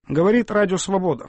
Говорит Радио Свобода.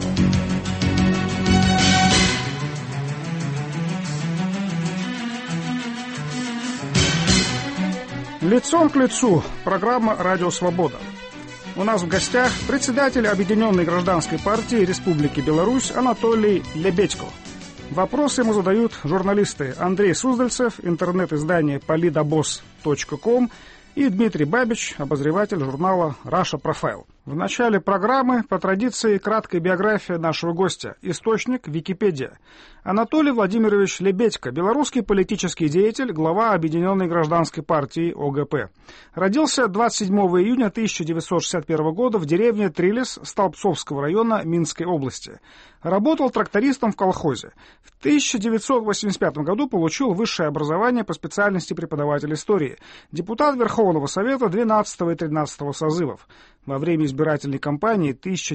Лицом к лицу. Программа «Радио Свобода». У нас в гостях председатель Объединенной гражданской партии Республики Беларусь Анатолий Лебедько. Вопросы ему задают журналисты Андрей Суздальцев, интернет-издание politobos.com и Дмитрий Бабич, обозреватель журнала Russia Profile. В начале программы, по традиции, краткая биография нашего гостя. Источник – Википедия. Анатолий Владимирович Лебедько, белорусский политический деятель, глава Объединенной гражданской партии ОГП. Родился 27 июня 1961 года в деревне Трилес Столбцовского района Минской области. Работал трактористом в колхозе. В 1985 году получил высшее образование по специальности преподаватель истории. Депутат Верховного Совета 12 и 13 созывов. Во время избирательной кампании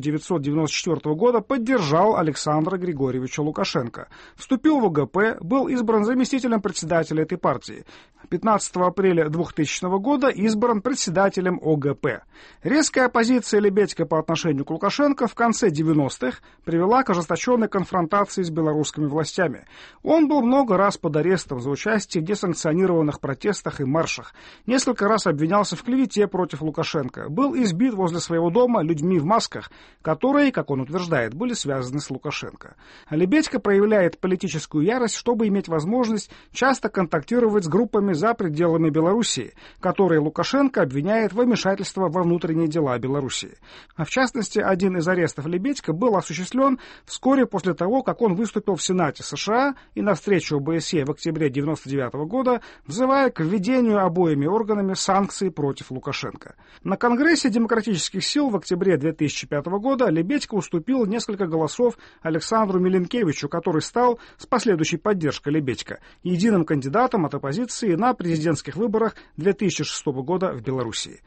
1994 года поддержал Александра Григорьевича Лукашенко. Вступил в ОГП, был избран заместителем председателя этой партии. 15 апреля 2000 года избран председателем ОГП. Резкая оппозиция Лебедько по отношению к Лукашенко в конце 90-х привела к ожесточенной конфронтации с белорусскими властями. Он был много раз под арестом за участие в несанкционированных протестах и маршах. Несколько раз обвинялся в клевете против Лукашенко. Был избит возле своего дома людьми в масках, которые, как он утверждает, были связаны с Лукашенко. Лебедько проявляет политическую ярость, чтобы иметь возможность часто контактировать с группами за пределами Белоруссии, которые Лукашенко обвиняет в вмешательстве во внутренние дела Белоруссии. В частности, один из арестов Лебедько был осуществлен вскоре после того, как он выступил в Сенате США и на встрече ОБСЕ в октябре 1999 года, взывая к введению обоими органами санкций против Лукашенко. На Конгрессе демократических сил в октябре 2005 года Лебедько уступил несколько голосов Александру Миленкевичу, который стал, с последующей поддержкой Лебедько, единым кандидатом от оппозиции на президентских выборах 2006 года в Белоруссии.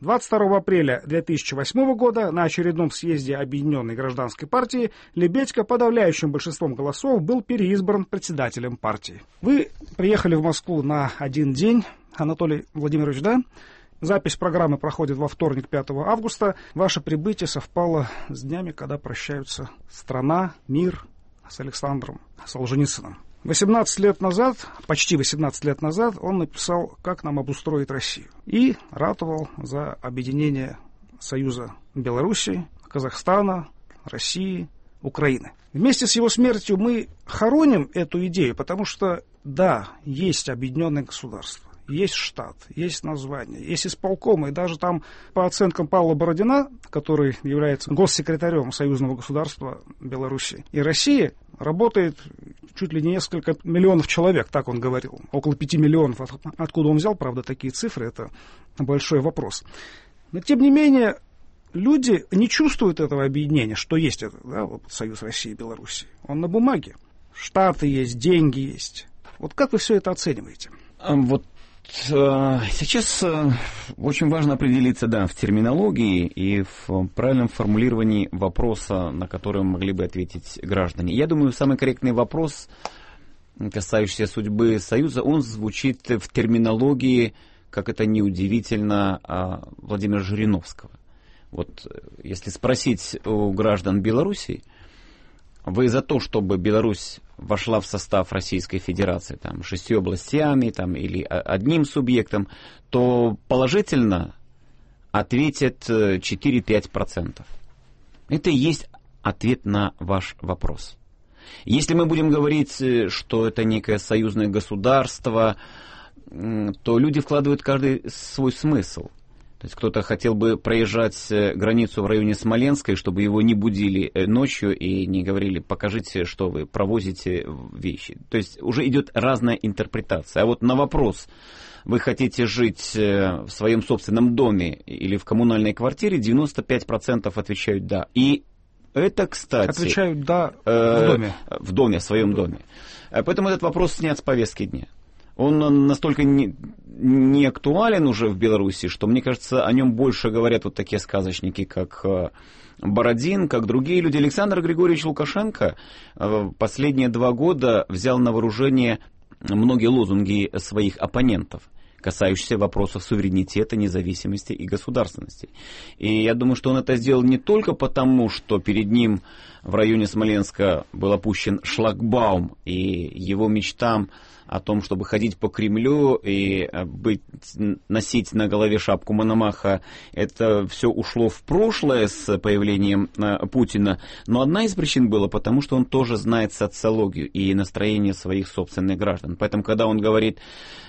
22 апреля 2008 года на очередном съезде Объединенной гражданской партии Лебедько подавляющим большинством голосов был переизбран председателем партии. Вы приехали в Москву на один день, Анатолий Владимирович, да? Запись программы проходит во вторник, 5 августа. Ваше прибытие совпало с днями, когда прощаются страна, мир с Александром Солженицыным. 18 лет назад, почти 18 лет назад, он написал «Как нам обустроить Россию» и ратовал за объединение Союза Белоруссии, Казахстана, России, Украины. Вместе с его смертью мы хороним эту идею, потому что, да, есть объединенное государство. Есть штат, есть название, есть исполком, и даже там, по оценкам Павла Бородина, который является госсекретарем Союзного государства Беларуси и России, работает чуть ли не несколько миллионов человек, так он говорил, около 5 миллионов. Откуда он взял, правда, такие цифры, это большой вопрос. Но, тем не менее, люди не чувствуют этого объединения, что есть это, да, вот Союз России и Беларуси. Он на бумаге. Штаты есть, деньги есть. Вот как вы все это оцениваете? Вот сейчас очень важно определиться, да, в терминологии и в правильном формулировании вопроса, на который могли бы ответить граждане. Я думаю, самый корректный вопрос, касающийся судьбы Союза, он звучит в терминологии, как это ни удивительно, Владимира Жириновского. Вот если спросить у граждан Беларуси, вы за то, чтобы Беларусь вошла в состав Российской Федерации, там, 6 областями там, или одним субъектом, то положительно ответят 4-5%. Это и есть ответ на ваш вопрос. Если мы будем говорить, что это некое союзное государство, то люди вкладывают каждый свой смысл. То есть кто-то хотел бы проезжать границу в районе Смоленской, чтобы его не будили ночью и не говорили: покажите, что вы провозите вещи. То есть уже идет разная интерпретация. А вот на вопрос: вы хотите жить в своем собственном доме или в коммунальной квартире, 95% отвечают «да». И это, кстати... Отвечают «да» в доме. В доме, в своем доме. Поэтому этот вопрос снят с повестки дня. Он настолько не актуален уже в Беларуси, что, мне кажется, о нем больше говорят вот такие сказочники, как Бородин, как другие люди. Александр Григорьевич Лукашенко последние 2 года взял на вооружение многие лозунги своих оппонентов, касающиеся вопросов суверенитета, независимости и государственности. И я думаю, что он это сделал не только потому, что перед ним в районе Смоленска был опущен шлагбаум, и его мечтам о том, чтобы ходить по Кремлю и носить на голове шапку Мономаха, это все ушло в прошлое с появлением Путина. Но одна из причин была потому, что он тоже знает социологию и настроение своих собственных граждан. Поэтому, когда он говорит: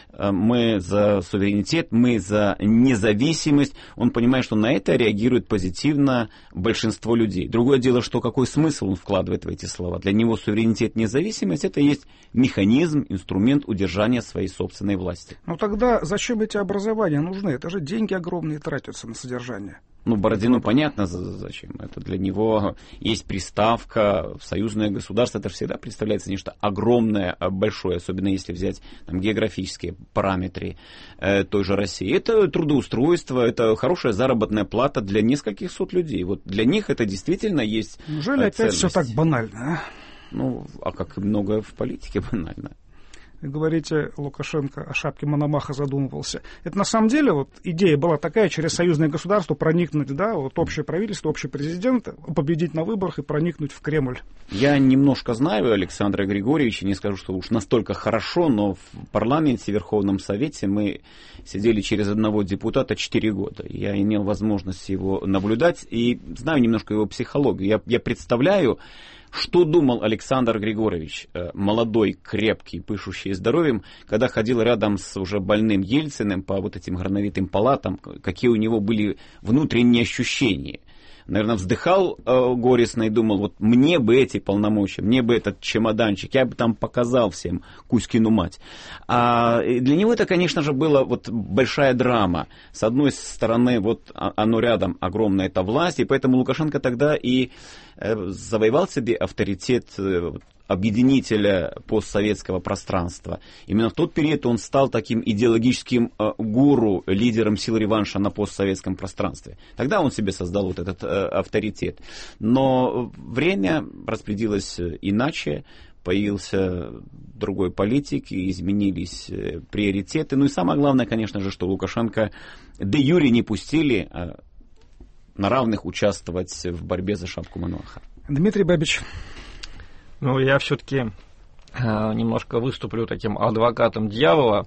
мы за суверенитет, мы за независимость, он понимает, что на это реагирует позитивно большинство людей. Другое дело, что какой смысл он вкладывает в эти слова. Для него суверенитет, независимость — это есть механизм, инструмент удержания своей собственной власти. Ну тогда зачем эти образования нужны? Это же деньги огромные тратятся на содержание. Ну, Бородину понятно зачем. Это для него есть приставка в союзное государство. Это всегда представляется нечто огромное, большое, особенно если взять там географические параметры той же России. Это трудоустройство, это хорошая заработная плата для нескольких сот людей. Вот для них это действительно есть. Неужели опять все так банально, а? Ну, а как и многое в политике банально. Говорите, Лукашенко о шапке Мономаха задумывался. Это на самом деле вот идея была такая: через союзное государство проникнуть, да, вот общее правительство, общий президент, победить на выборах и проникнуть в Кремль. Я немножко знаю Александра Григорьевича, не скажу, что уж настолько хорошо, но в парламенте, в Верховном Совете мы сидели через одного депутата 4 года. Я имел возможность его наблюдать и знаю немножко его психологию. Я представляю, что думал Александр Григорьевич, молодой, крепкий, пышущий здоровьем, когда ходил рядом с уже больным Ельциным по вот этим грановитым палатам, какие у него были внутренние ощущения. Наверное, вздыхал горестно и думал: вот мне бы эти полномочия, мне бы этот чемоданчик, я бы там показал всем Кузькину мать. А для него это, конечно же, была вот большая драма. С одной стороны, вот оно рядом, огромная эта власть, и поэтому Лукашенко тогда и завоевал себе авторитет объединителя постсоветского пространства. Именно в тот период он стал таким идеологическим гуру, лидером сил реванша на постсоветском пространстве. Тогда он себе создал вот этот авторитет. Но время распределилось иначе, появился другой политик, и изменились приоритеты. Ну и самое главное, конечно же, что Лукашенко де юре не пустили на равных участвовать в борьбе за шапку Мономаха. Дмитрий Бабич. Ну, я все-таки немножко выступлю таким адвокатом дьявола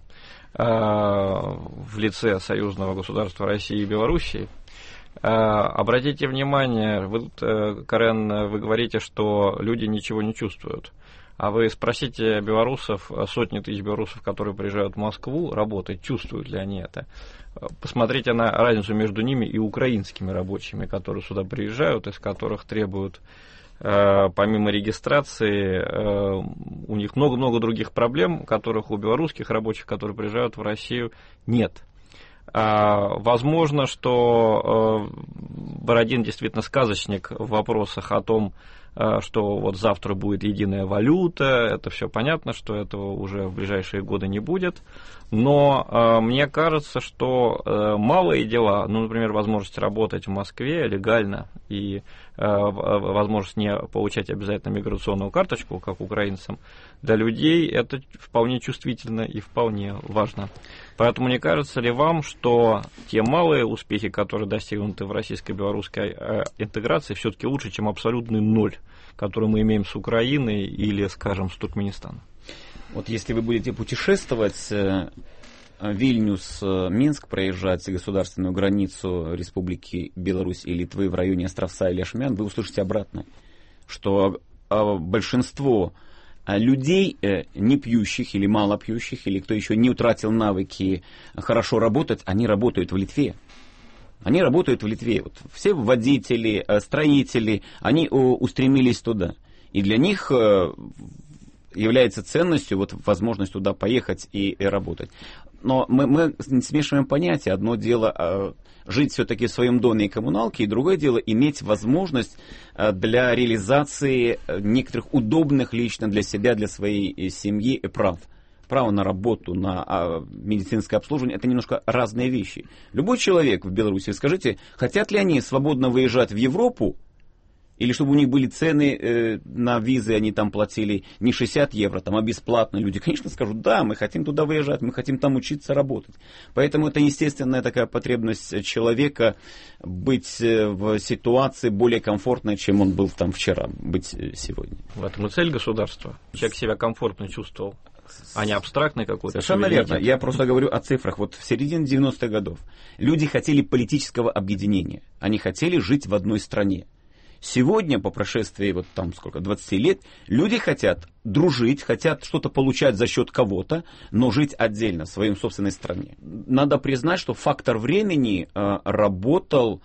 в лице союзного государства России и Белоруссии. Обратите внимание, вы, Карен, вы говорите, что люди ничего не чувствуют. А вы спросите белорусов, сотни тысяч белорусов, которые приезжают в Москву работать, чувствуют ли они это. Посмотрите на разницу между ними и украинскими рабочими, которые сюда приезжают, из которых требуют, помимо регистрации, у них много-много других проблем, которых у белорусских рабочих, которые приезжают в Россию, нет. Возможно, что Бородин действительно сказочник в вопросах о том, что вот завтра будет единая валюта, это все понятно, что этого уже в ближайшие годы не будет, но мне кажется, что малые дела, ну, например, возможность работать в Москве легально и возможность не получать обязательно миграционную карточку, как украинцам, для людей это вполне чувствительно и вполне важно. Поэтому не кажется ли вам, что те малые успехи, которые достигнуты в российско-белорусской интеграции, все-таки лучше, чем абсолютный ноль, который мы имеем с Украиной или, скажем, с Туркменистаном? Вот если вы будете путешествовать, Вильнюс, Минск, проезжать государственную границу Республики Беларусь и Литвы в районе Островца и Ляшмян, вы услышите обратное, что большинство людей, не пьющих или мало пьющих, или кто еще не утратил навыки хорошо работать, они работают в Литве. Они работают в Литве. Вот все водители, строители, они устремились туда. И для них является ценностью вот возможность туда поехать и работать. Но мы смешиваем понятия. Одно дело жить все-таки в своем доме и коммуналке, и другое дело иметь возможность для реализации некоторых удобных лично для себя, для своей семьи прав. Право на работу, на медицинское обслуживание — это немножко разные вещи. Любой человек в Беларуси, скажите, хотят ли они свободно выезжать в Европу Или чтобы у них были цены на визы, они там платили не 60 евро, там, а бесплатно. Люди, конечно, скажут, да, мы хотим туда выезжать, мы хотим там учиться, работать. Поэтому это естественная такая потребность человека быть в ситуации более комфортной, чем он был там вчера, быть сегодня. В этом и цель государства. Человек себя комфортно чувствовал, а не абстрактный какой-то. Совершенно верно. Я просто говорю о цифрах. Вот в середине 90-х годов люди хотели политического объединения. Они хотели жить в одной стране. Сегодня, по прошествии 20 лет, люди хотят дружить, хотят что-то получать за счет кого-то, но жить отдельно, в своей собственной стране. Надо признать, что фактор времени работал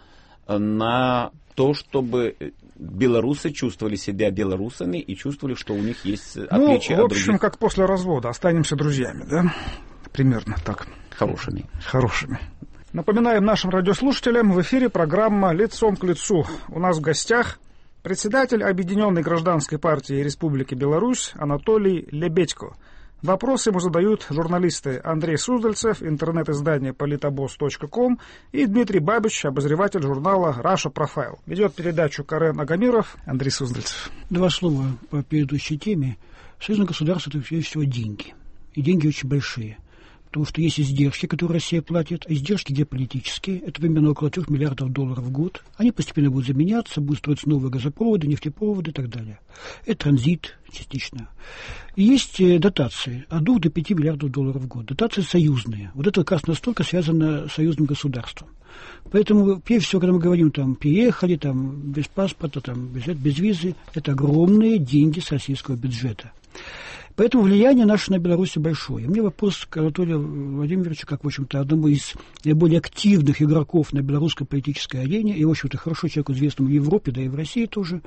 на то, чтобы белорусы чувствовали себя белорусами и чувствовали, что у них есть отличия от других. В общем, как после развода, останемся друзьями, да? Примерно так. Хорошими. Напоминаем нашим радиослушателям, в эфире программа «Лицом к лицу». У нас в гостях председатель Объединенной гражданской партии Республики Беларусь Анатолий Лебедько. Вопросы ему задают журналисты Андрей Суздальцев, интернет-издание politabos.com и Дмитрий Бабич, обозреватель журнала Russia Profile. Ведет передачу Карен Агамиров, Андрей Суздальцев. 2 слова по предыдущей теме. Союзное государство – это прежде всего деньги. И деньги очень большие. Потому что есть издержки, которые Россия платит, а издержки геополитические, это примерно около $3 миллиардов в год. Они постепенно будут заменяться, будут строиться новые газопроводы, нефтепроводы и так далее. Это транзит частично. И есть дотации от 2 до 5 миллиардов долларов в год. Дотации союзные. Вот это как раз настолько связано с союзным государством. Поэтому, прежде всего, когда мы говорим, переехали, без паспорта, без визы, это огромные деньги с российского бюджета. Поэтому влияние наше на Беларусь большое. У меня вопрос к Анатолию Владимировичу, как, в общем-то, одному из наиболее активных игроков на белорусской политической арене, и, в общем-то, хорошо человеку известному в Европе, да и в России тоже.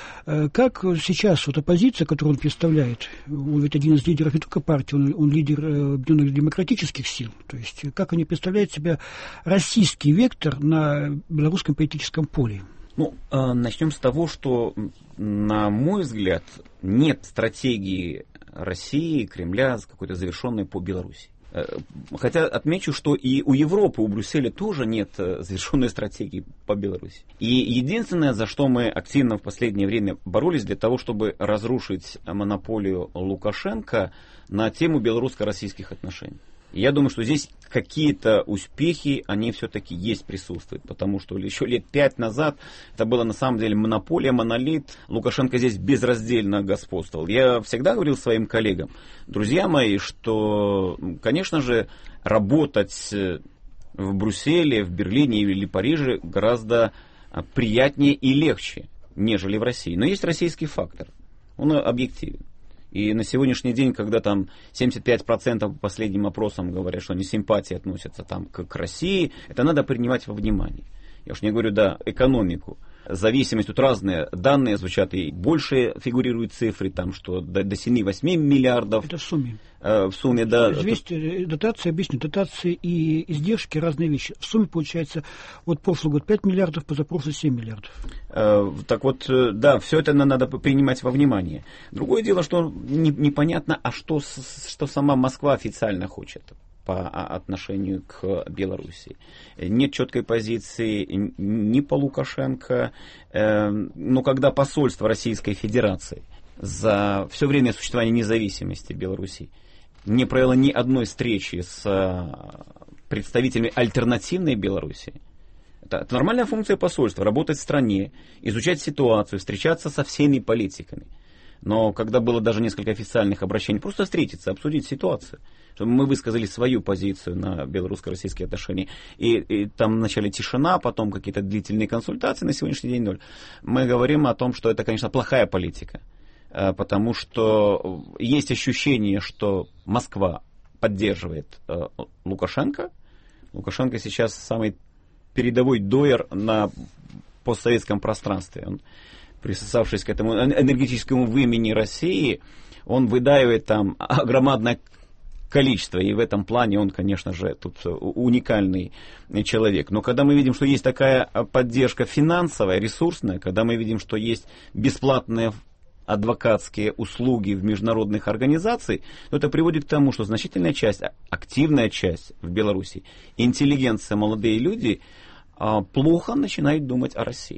Как сейчас оппозиция, которую он представляет, он ведь один из лидеров не только партии, он лидер объединенных демократических сил, то есть как они представляют себя российский вектор на белорусском политическом поле? Начнем с того, что, на мой взгляд, нет стратегии России, Кремля какой-то завершенной по Беларуси. Хотя отмечу, что и у Европы, у Брюсселя тоже нет завершенной стратегии по Беларуси. И единственное, за что мы активно в последнее время боролись, для того, чтобы разрушить монополию Лукашенко на тему белорусско-российских отношений. И я думаю, что здесь какие-то успехи, они все-таки есть, присутствуют, потому что еще лет 5 назад это была на самом деле монополия, монолит. Лукашенко здесь безраздельно господствовал. Я всегда говорил своим коллегам, друзья мои, что, конечно же, работать в Брюсселе, в Берлине или Париже гораздо приятнее и легче, нежели в России. Но есть российский фактор, он объективен. И на сегодняшний день, когда 75% по последним опросам говорят, что они с симпатией относятся к России, это надо принимать во внимание. Я уж не говорю, экономику. Зависимость, тут разные данные звучат, и больше фигурируют цифры, что до 7-8 миллиардов. Это в сумме. В сумме, да. Здесь дотации, объясню, дотации и издержки разные вещи. В сумме получается, прошлый год 5 миллиардов, позапрошлый 7 миллиардов. Все это надо принимать во внимание. Другое дело, что непонятно, что сама Москва официально хочет по отношению к Беларуси. Нет четкой позиции ни по Лукашенко, но когда посольство Российской Федерации за все время существования независимости Беларуси не провело ни одной встречи с представителями альтернативной Беларуси, это нормальная функция посольства, работать в стране, изучать ситуацию, встречаться со всеми политиками. Но когда было даже несколько официальных обращений, просто встретиться, обсудить ситуацию, чтобы мы высказали свою позицию на белорусско-российские отношения. И там вначале тишина, потом какие-то длительные консультации, на сегодняшний день 0. Мы говорим о том, что это, конечно, плохая политика, потому что есть ощущение, что Москва поддерживает Лукашенко. Лукашенко сейчас самый передовой доер на постсоветском пространстве. Он, присосавшись к этому энергетическому вымени России, он выдаивает громадное количество, и в этом плане он, конечно же, тут уникальный человек. Но когда мы видим, что есть такая поддержка финансовая, ресурсная, когда мы видим, что есть бесплатные адвокатские услуги в международных организациях, то это приводит к тому, что значительная часть, активная часть в Беларуси, интеллигенция, молодые люди, плохо начинают думать о России.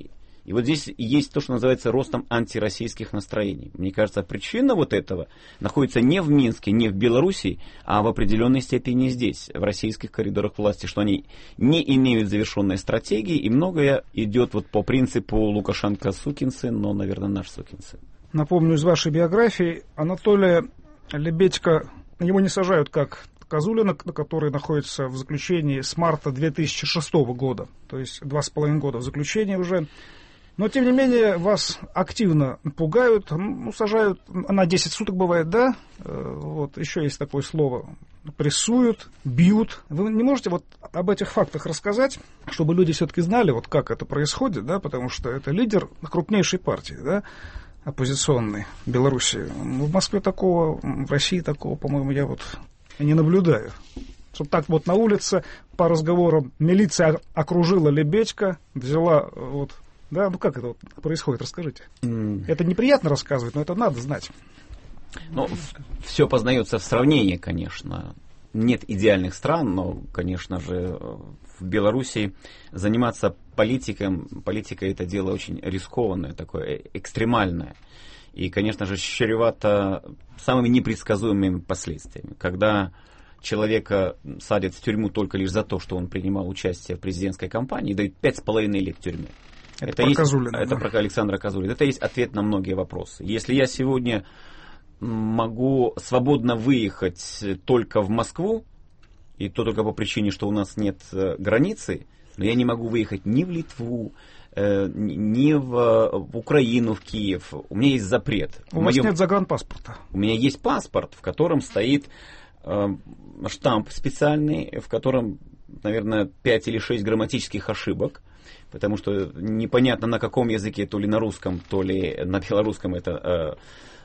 И вот здесь есть то, что называется ростом антироссийских настроений. Мне кажется, причина вот этого находится не в Минске, не в Белоруссии, а в определенной степени здесь, в российских коридорах власти, что они не имеют завершенной стратегии, и многое идет вот по принципу Лукашенко сукин сын, но, наверное, наш сукин сын. Напомню из вашей биографии, Анатолия Лебедько, его не сажают как Козулина, который находится в заключении с марта 2006 года, то есть 2,5 года в заключении уже. Но, тем не менее, вас активно пугают, сажают на 10 суток бывает, да? Вот, еще есть такое слово. Прессуют, бьют. Вы не можете вот об этих фактах рассказать, чтобы люди все-таки знали, вот как это происходит, да? Потому что это лидер крупнейшей партии, да? Оппозиционной Беларуси. В Москве такого, в России такого, по-моему, я вот не наблюдаю. Чтобы так вот на улице по разговорам милиция окружила Лебедько, взяла вот... Да, как это вот происходит, расскажите. Это неприятно рассказывать, но это надо знать. Ну, все познается в сравнении, конечно. Нет идеальных стран, но, конечно же, в Беларуси заниматься политикой это дело очень рискованное, такое экстремальное. И, конечно же, чревато самыми непредсказуемыми последствиями. Когда человека садят в тюрьму только лишь за то, что он принимал участие в президентской кампании, дают 5,5 лет в тюрьме. Это про Козулина. Это про Александра Козулина. Это есть ответ на многие вопросы. Если я сегодня могу свободно выехать только в Москву, и то только по причине, что у нас нет границы, но я не могу выехать ни в Литву, ни в Украину, в Киев. У меня есть запрет. У вас нет загранпаспорта. У меня есть паспорт, в котором стоит штамп специальный, в котором, наверное, 5 или 6 грамматических ошибок. Потому что непонятно, на каком языке, то ли на русском, то ли на белорусском это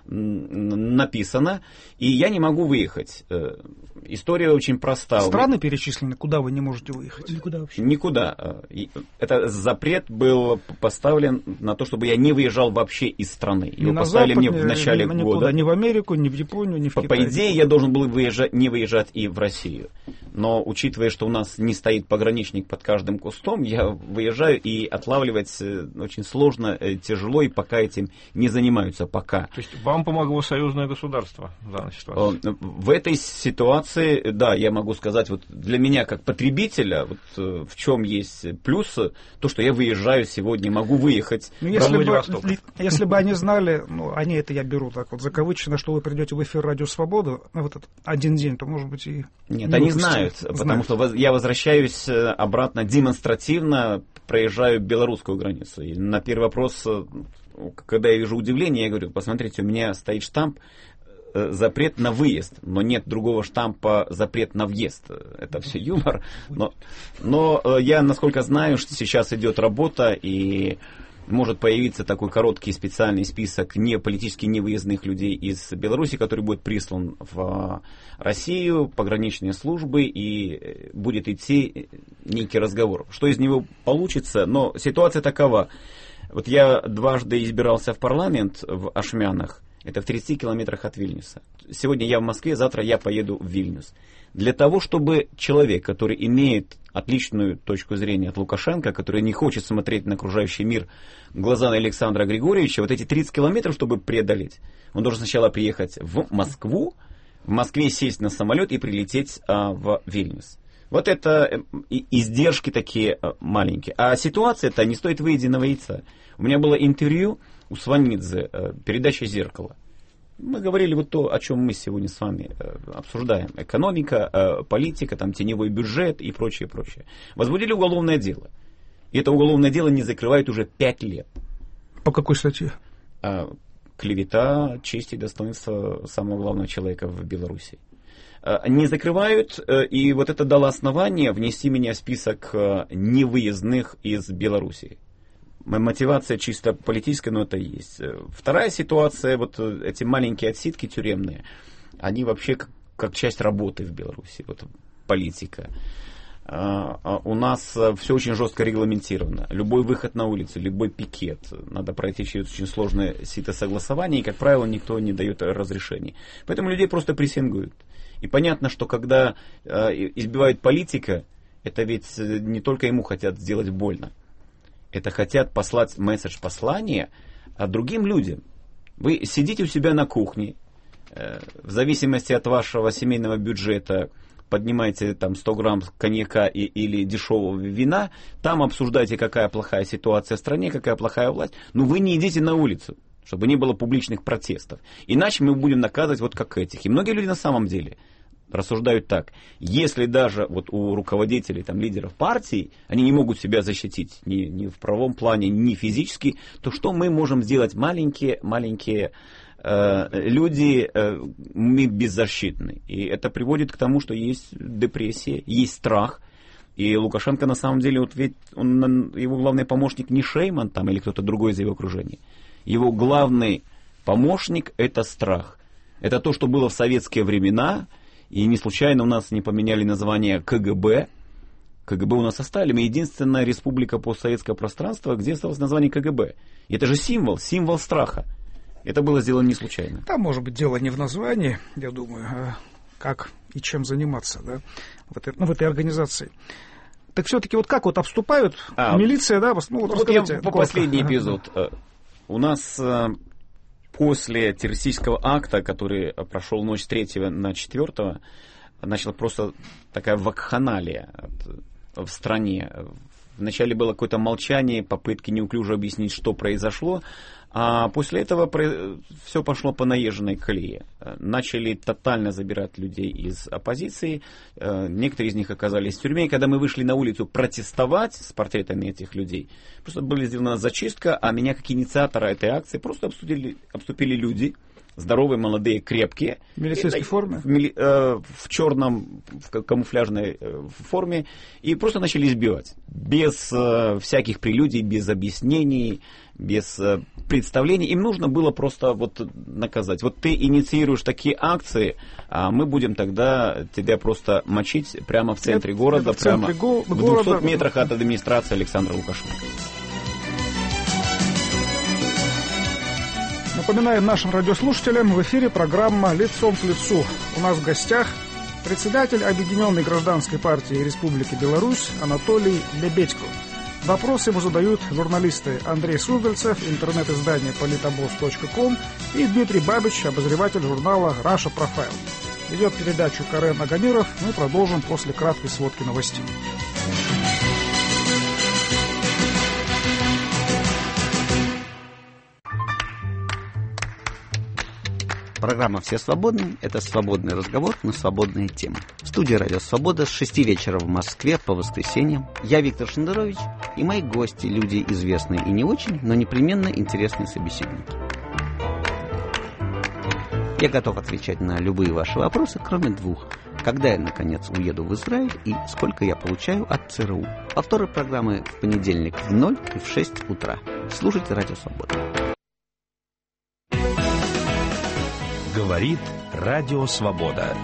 написано. И я не могу выехать. История очень проста. Страны перечислены, куда вы не можете выехать? Никуда вообще. Никуда. Это запрет был поставлен на то, чтобы я не выезжал вообще из страны. Его поставили мне в начале года. Ни в Америку, ни в Японию, ни в Китай. По идее, я должен был не выезжать и в Россию. Но учитывая, что у нас не стоит пограничник под каждым кустом, я выезжаю, и отлавливать очень сложно, тяжело, и пока этим не занимаются. Пока. То есть вам помогло союзное государство в данной ситуации? В этой ситуации, да, я могу сказать, вот для меня как потребителя, вот в чем есть плюс, то, что я выезжаю сегодня, могу выехать. Если бы они знали, они это я беру так вот закавычено, что вы придете в эфир «Радио Свобода» на вот этот один день, то, может быть, и... Нет, они знают, потому что я возвращаюсь обратно демонстративно, проезжаю белорусскую границу. И на первый вопрос, когда я вижу удивление, я говорю: посмотрите, у меня стоит штамп запрет на выезд, но нет другого штампа запрет на въезд. Это все юмор. Но я, насколько знаю, что сейчас идет работа, и может появиться такой короткий специальный список политически невыездных людей из Беларуси, который будет прислан в Россию, пограничные службы, и будет идти некий разговор. Что из него получится? Но ситуация такова. Вот я дважды избирался в парламент в Ашмянах. Это в 30 километрах от Вильнюса. Сегодня я в Москве, завтра я поеду в Вильнюс. Для того, чтобы человек, который имеет отличную точку зрения от Лукашенко, который не хочет смотреть на окружающий мир глазами Александра Григорьевича, вот эти 30 километров, чтобы преодолеть, он должен сначала приехать в Москву, в Москве сесть на самолет и прилететь в Вильнюс. Вот это издержки такие маленькие. А ситуация-то не стоит выеденного яйца. У меня было интервью у Сванидзе, передача «Зеркало». Мы говорили вот то, о чем мы сегодня с вами обсуждаем. Экономика, политика, там, теневой бюджет и прочее, прочее. Возбудили уголовное дело. И это уголовное дело не закрывают уже 5 лет. По какой статье? Клевета, честь и достоинство самого главного человека в Беларуси. Не закрывают, и вот это дало основание внести меня в список невыездных из Беларуси. Мотивация чисто политическая, но это и есть. Вторая ситуация, вот эти маленькие отсидки тюремные, они вообще как часть работы в Беларуси, вот политика. У нас все очень жестко регламентировано. Любой выход на улицу, любой пикет, надо пройти через очень сложное сито согласования, и, как правило, никто не дает разрешений. Поэтому людей просто прессингуют. И понятно, что когда избивают политика, это ведь не только ему хотят сделать больно. Это хотят послать месседж, послание другим людям. Вы сидите у себя на кухне, в зависимости от вашего семейного бюджета, поднимаете там 100 грамм коньяка или дешевого вина, там обсуждаете, какая плохая ситуация в стране, какая плохая власть, но вы не идите на улицу, чтобы не было публичных протестов. Иначе мы будем наказывать вот как этих. И многие люди на самом деле рассуждают так. Если даже вот у руководителей, там, лидеров партий, они не могут себя защитить ни в правом плане, ни физически, то что мы можем сделать? Маленькие люди, мы беззащитны. И это приводит к тому, что есть депрессия, есть страх. И Лукашенко на самом деле, вот ведь его главный помощник не Шейман там, или кто-то другой из его окружения. Его главный помощник — это страх. Это то, что было в советские времена. И не случайно у нас не поменяли название КГБ. КГБ у нас оставили. Мы единственная республика постсоветского пространства, где осталось название КГБ. И это же символ страха. Это было сделано не случайно. Там, может быть, дело не в названии, я думаю, а как и чем заниматься, да, в этой организации. Так все-таки вот как вот обступают милиция, да? Ну, вот я по последний эпизод. У нас после террористического акта, который прошел ночь с 3 на 4, начала просто такая вакханалия в стране. Вначале было какое-то молчание, попытки неуклюже объяснить, что произошло. А после этого все пошло по наезженной колее. Начали тотально забирать людей из оппозиции. Некоторые из них оказались в тюрьме. И когда мы вышли на улицу протестовать с портретами этих людей, просто была сделана зачистка, а меня как инициатора этой акции просто обступили люди. Здоровые, молодые, крепкие. В милицейской форме? В черном, в камуфляжной форме. И просто начали избивать. Без всяких прелюдий, без объяснений, без представлений. Им нужно было просто вот наказать. Вот ты инициируешь такие акции, а мы будем тогда тебя просто мочить прямо в центре города, прямо в 200 метрах от администрации Александра Лукашенко. Напоминаем нашим радиослушателям, в эфире программа «Лицом к лицу». У нас в гостях председатель Объединенной гражданской партии Республики Беларусь Анатолий Лебедько. Вопросы ему задают журналисты Андрей Суздальцев, интернет-издание politabos.com и Дмитрий Бабич, обозреватель журнала Russia Profile. Ведет передачу Карен Агамиров. Мы продолжим после краткой сводки новостей. Программа «Все свободны» — это свободный разговор на свободные темы. В студии «Радио Свобода» с 6 вечера в Москве по воскресеньям я, Виктор Шендерович, и мои гости, люди известные и не очень, но непременно интересные собеседники. Я готов отвечать на любые ваши вопросы, кроме двух. Когда я, наконец, уеду в Израиль и сколько я получаю от ЦРУ. Повторы программы в понедельник в 0 и в 6 утра. Слушайте «Радио Свобода». Говорит Радио Свобода.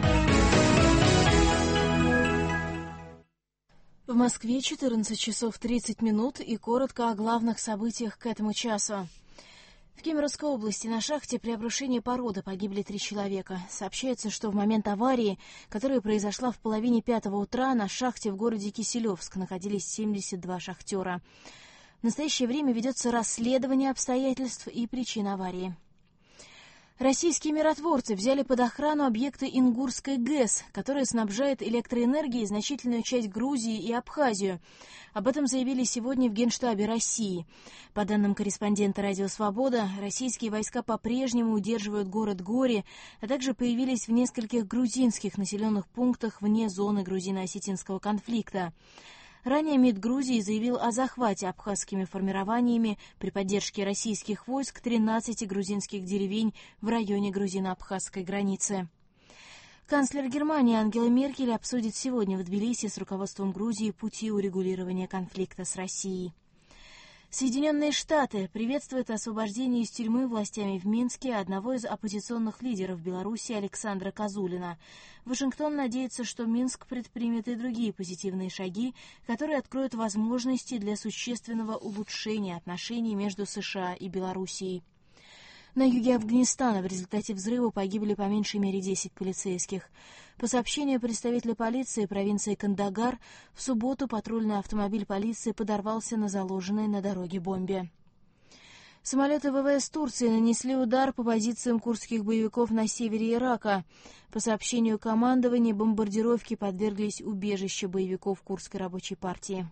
В Москве 14 часов 30 минут и коротко о главных событиях к этому часу. В Кемеровской области на шахте при обрушении породы погибли 3 человека. Сообщается, что в момент аварии, которая произошла в половине 5 утра, на шахте в городе Киселевск находились 72 шахтера. В настоящее время ведется расследование обстоятельств и причин аварии. Российские миротворцы взяли под охрану объекты Ингурской ГЭС, которая снабжает электроэнергией значительную часть Грузии и Абхазию. Об этом заявили сегодня в Генштабе России. По данным корреспондента «Радио Свобода», российские войска по-прежнему удерживают город Гори, а также появились в нескольких грузинских населенных пунктах вне зоны грузино-осетинского конфликта. Ранее МИД Грузии заявил о захвате абхазскими формированиями при поддержке российских войск 13 грузинских деревень в районе грузино-абхазской границы. Канцлер Германии Ангела Меркель обсудит сегодня в Тбилиси с руководством Грузии пути урегулирования конфликта с Россией. Соединенные Штаты приветствуют освобождение из тюрьмы властями в Минске одного из оппозиционных лидеров Беларуси Александра Козулина. Вашингтон надеется, что Минск предпримет и другие позитивные шаги, которые откроют возможности для существенного улучшения отношений между США и Белоруссией. На юге Афганистана в результате взрыва погибли по меньшей мере 10 полицейских. По сообщению представителя полиции провинции Кандагар, в субботу патрульный автомобиль полиции подорвался на заложенной на дороге бомбе. Самолеты ВВС Турции нанесли удар по позициям курдских боевиков на севере Ирака. По сообщению командования, бомбардировки подверглись убежища боевиков Курдской рабочей партии.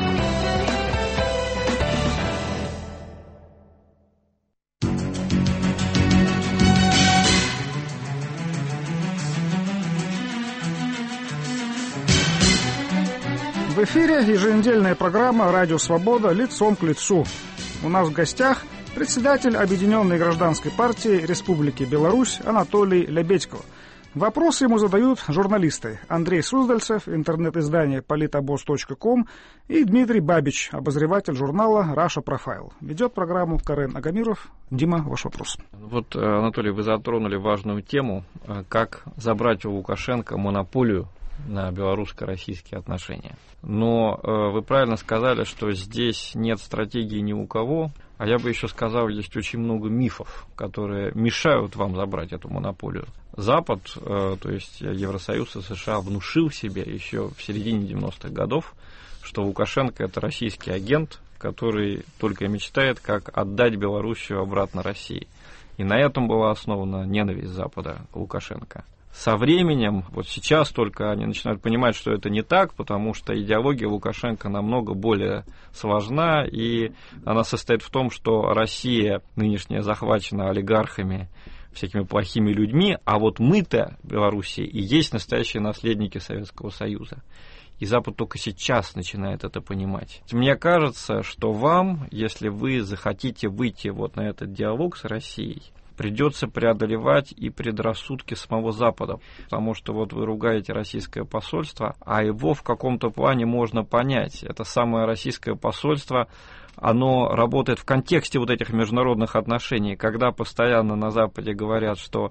В эфире еженедельная программа «Радио Свобода. Лицом к лицу». У нас в гостях председатель Объединенной гражданской партии Республики Беларусь Анатолий Лебедько. Вопросы ему задают журналисты Андрей Суздальцев, интернет-издание politabos.com, и Дмитрий Бабич, обозреватель журнала Russia Profile. Ведет программу Карен Агамиров. Дима, ваш вопрос. Вот, Анатолий, вы затронули важную тему, как забрать у Лукашенко монополию на белорусско-российские отношения. Но вы правильно сказали, что здесь нет стратегии ни у кого, а я бы еще сказал, есть очень много мифов, которые мешают вам забрать эту монополию. Запад, то есть Евросоюз и США, внушил себе еще в середине 90-х годов, что Лукашенко — это российский агент, который только и мечтает, как отдать Белоруссию обратно России. И на этом была основана ненависть Запада к Лукашенко. Со временем, вот сейчас только они начинают понимать, что это не так, потому что идеология Лукашенко намного более сложна, и она состоит в том, что Россия нынешняя захвачена олигархами, всякими плохими людьми, а вот мы-то, Белоруссия, и есть настоящие наследники Советского Союза. И Запад только сейчас начинает это понимать. Мне кажется, что вам, если вы захотите выйти вот на этот диалог с Россией, придется преодолевать и предрассудки самого Запада. Потому что вот вы ругаете российское посольство, а его в каком-то плане можно понять. Это самое российское посольство, оно работает в контексте вот этих международных отношений, когда постоянно на Западе говорят, что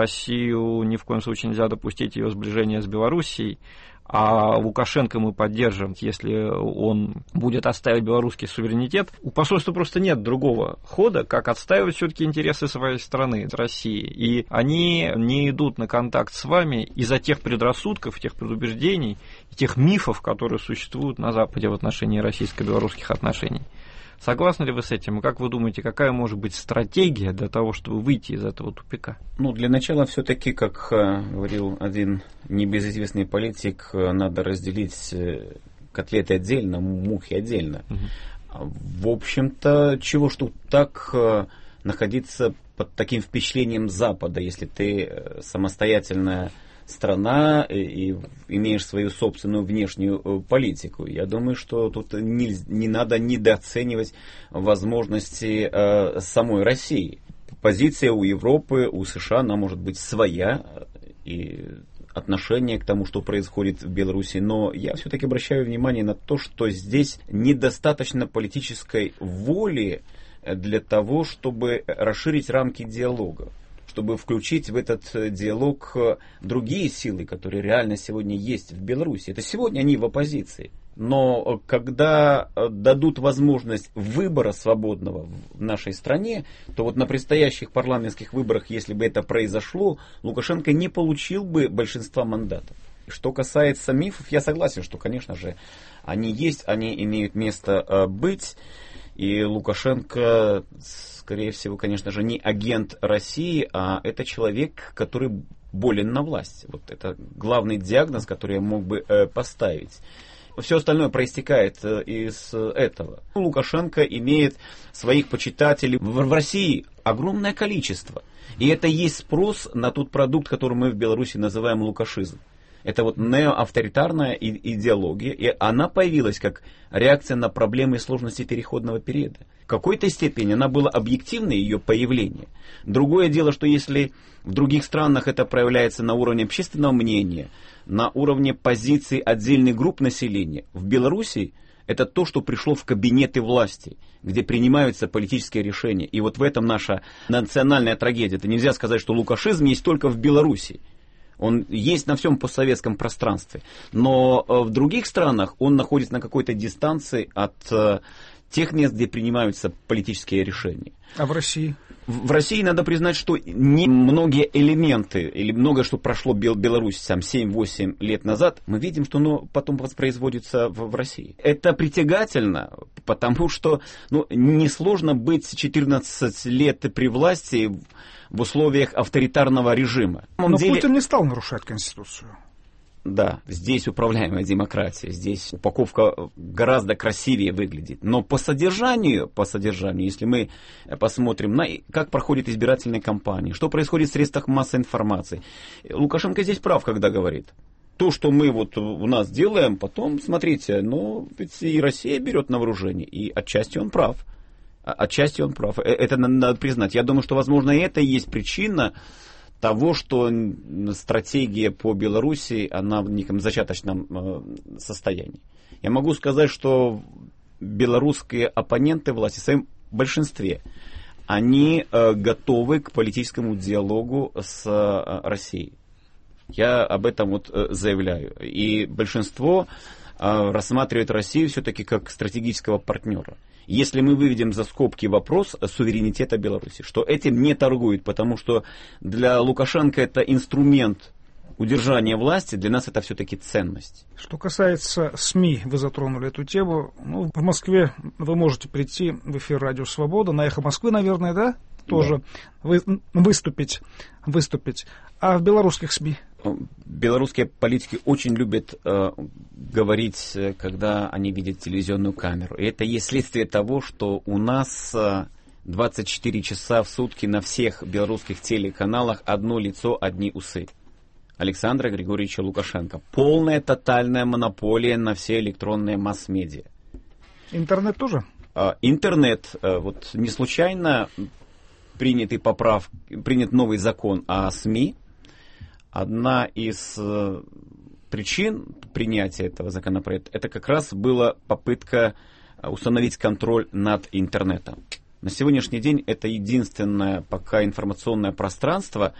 Россию ни в коем случае нельзя допустить ее сближения с Белоруссией, а Лукашенко мы поддержим, если он будет отстаивать белорусский суверенитет. У посольства просто нет другого хода, как отстаивать все-таки интересы своей страны, России. И они не идут на контакт с вами из-за тех предрассудков, тех предубеждений, тех мифов, которые существуют на Западе в отношении российско-белорусских отношений. Согласны ли вы с этим? И как вы думаете, какая может быть стратегия для того, чтобы выйти из этого тупика? Ну, для начала все-таки, как говорил один небезызвестный политик, надо разделить котлеты отдельно, мухи отдельно. В общем-то, чего ж тут так находиться под таким впечатлением Запада, если ты самостоятельная страна и имеешь свою собственную внешнюю политику. Я думаю, что тут не надо недооценивать возможности самой России. Позиция у Европы, у США, она может быть своя, и отношение к тому, что происходит в Беларуси, но я все-таки обращаю внимание на то, что здесь недостаточно политической воли для того, чтобы расширить рамки диалога, чтобы включить в этот диалог другие силы, которые реально сегодня есть в Беларуси. Это сегодня они в оппозиции. Но когда дадут возможность выбора свободного в нашей стране, то вот на предстоящих парламентских выборах, если бы это произошло, Лукашенко не получил бы большинства мандатов. Что касается мифов, я согласен, что, конечно же, они есть, они имеют место быть. И Лукашенко, скорее всего, конечно же, не агент России, а это человек, который болен на власть. Вот это главный диагноз, который я мог бы поставить. Все остальное проистекает из этого. Лукашенко имеет своих почитателей в России огромное количество. И это есть спрос на тот продукт, который мы в Беларуси называем лукашизм. Это вот неоавторитарная идеология, и она появилась как реакция на проблемы и сложности переходного периода. В какой-то степени она была объективной, ее появление. Другое дело, что если в других странах это проявляется на уровне общественного мнения, на уровне позиций отдельных групп населения, в Беларуси это то, что пришло в кабинеты власти, где принимаются политические решения. И вот в этом наша национальная трагедия. Это нельзя сказать, что лукашизм есть только в Беларуси. Он есть на всем постсоветском пространстве. Но в других странах он находится на какой-то дистанции от тех мест, где принимаются политические решения. А в России? в России надо признать, что не многие элементы, или многое, что прошло Беларусь 7-8 лет назад, мы видим, что оно потом воспроизводится в России. Это притягательно, потому что несложно быть 14 лет при власти в условиях авторитарного режима. Но Путин не стал нарушать Конституцию. Да, здесь управляемая демократия, здесь упаковка гораздо красивее выглядит. Но по содержанию, если мы посмотрим, как проходит избирательная кампания, что происходит в средствах массовой информации, Лукашенко здесь прав, когда говорит. То, что мы у нас делаем, потом, смотрите, ведь и Россия берет на вооружение, и отчасти он прав. Это надо признать. Я думаю, что, возможно, это и есть причина того, что стратегия по Беларуси, она в неком зачаточном состоянии. Я могу сказать, что белорусские оппоненты власти в своем большинстве, они готовы к политическому диалогу с Россией. Я об этом заявляю. И большинство рассматривает Россию все-таки как стратегического партнера. Если мы выведем за скобки вопрос суверенитета Беларуси, что этим не торгуют, потому что для Лукашенко это инструмент удержания власти, для нас это все-таки ценность. Что касается СМИ, вы затронули эту тему. В Москве вы можете прийти в эфир «Радио Свобода», на «Эхо Москвы», наверное, да? Тоже выступить. А в белорусских СМИ? Белорусские политики очень любят говорить, когда они видят телевизионную камеру. И это есть следствие того, что у нас 24 часа в сутки на всех белорусских телеканалах одно лицо, одни усы. Александра Григорьевича Лукашенко. Полная, тотальная монополия на все электронные масс-медиа. Интернет тоже? Интернет. Не случайно принят новый закон о СМИ. Одна из причин принятия этого законопроекта, это как раз была попытка установить контроль над интернетом. На сегодняшний день это единственное пока информационное пространство,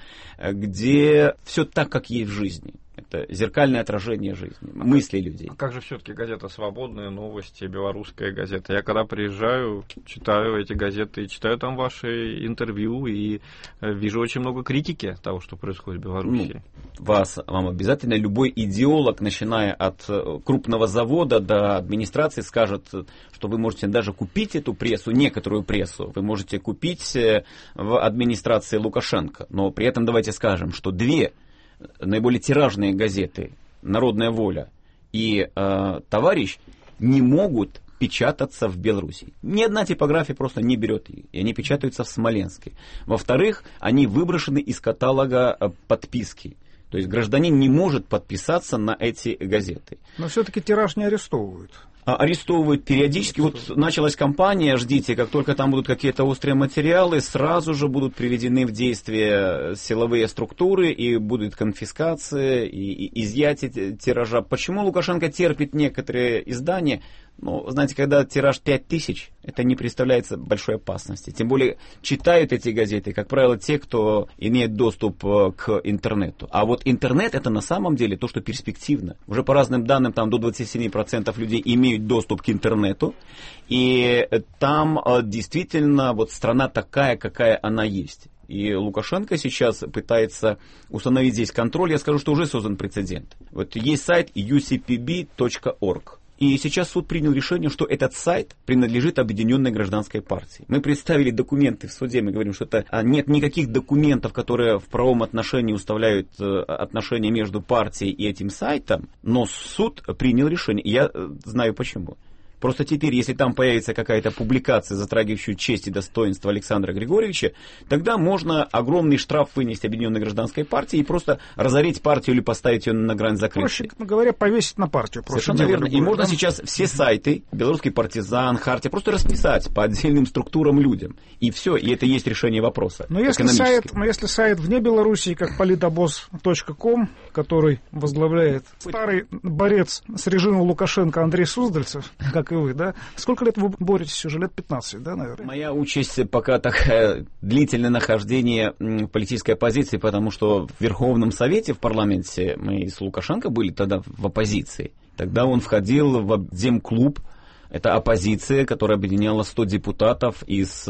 где все так, как есть в жизни. Это зеркальное отражение жизни, мыслей людей. А как же все-таки газета «Свободные новости», белорусская газета? Я когда приезжаю, читаю эти газеты, читаю там ваши интервью и вижу очень много критики того, что происходит в Беларуси. Вам обязательно любой идеолог, начиная от крупного завода до администрации, скажет, что вы можете даже купить эту прессу, некоторую прессу, вы можете купить в администрации Лукашенко. Но при этом давайте скажем, что две наиболее тиражные газеты «Народная воля» и «Товарищ» не могут печататься в Беларуси. Ни одна типография просто не берет их, и они печатаются в Смоленске. Во-вторых, они выброшены из каталога подписки. То есть гражданин не может подписаться на эти газеты. Но все-таки тираж не арестовывают. Арестовывают периодически. Началась кампания, ждите, как только там будут какие-то острые материалы, сразу же будут приведены в действие силовые структуры, и будет конфискация, и изъятие тиража. Почему Лукашенко терпит некоторые издания? Знаете, когда тираж 5000, это не представляется большой опасности. Тем более читают эти газеты, как правило, те, кто имеет доступ к интернету. А интернет это на самом деле то, что перспективно. Уже по разным данным, там до 27% людей имеют доступ к интернету. И там действительно страна такая, какая она есть. И Лукашенко сейчас пытается установить здесь контроль. Я скажу, что уже создан прецедент. Есть сайт ucpb.org. И сейчас суд принял решение, что этот сайт принадлежит Объединенной гражданской партии. Мы представили документы в суде, мы говорим, что нет никаких документов, которые в правовом отношении уставляют отношения между партией и этим сайтом, но суд принял решение. И я знаю почему. Просто теперь, если там появится какая-то публикация, затрагивающая честь и достоинство Александра Григорьевича, тогда можно огромный штраф вынести Объединенной гражданской партии и просто разорить партию или поставить ее на грань закрытия. Проще говоря, повесить на партию. Совершенно верно. И можно сейчас все сайты, Белорусский партизан, Хартия, просто расписать по отдельным структурам людям. И все, и это есть решение вопроса. Но если сайт вне Белоруссии, как poliтобоз.com, который возглавляет старый борец с режимом Лукашенко Андрей Суздальцев, как и вы, да? Сколько лет вы боретесь? Уже лет 15, да, наверное? Моя участь пока такая длительное нахождение в политической оппозиции, потому что в Верховном Совете, в парламенте, мы с Лукашенко были тогда в оппозиции. Тогда он входил в Демклуб Это оппозиция, которая объединяла 100 депутатов из